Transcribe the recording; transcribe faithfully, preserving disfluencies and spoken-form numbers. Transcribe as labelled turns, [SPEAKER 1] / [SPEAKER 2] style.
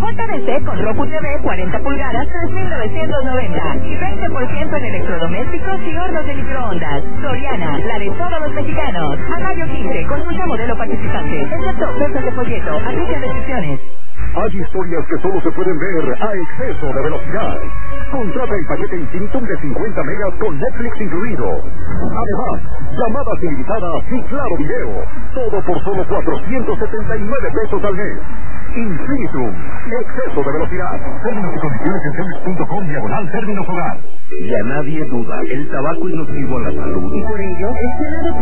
[SPEAKER 1] J D C con Roku T V cuarenta pulgadas, tres mil novecientos noventa. Y veinte por ciento en electrodomésticos y hornos de microondas. Soriana, la de todos los mexicanos. A mayo quince, consulta modelo participante. Excepto ofertas de folleto. Aplica restricciones.
[SPEAKER 2] Hay historias que solo se pueden ver a exceso de velocidad. Contrata el paquete Infinitum de cincuenta megas con Netflix incluido. Además, llamadas ilimitadas y claro video. Todo por solo cuatrocientos setenta y nueve pesos al mes. Infinitum, exceso de velocidad. Términos y condiciones en telmex punto com diagonal términos hogar.
[SPEAKER 3] Ya nadie duda, el tabaco es nocivo a la salud.
[SPEAKER 1] Y por ello, el Senado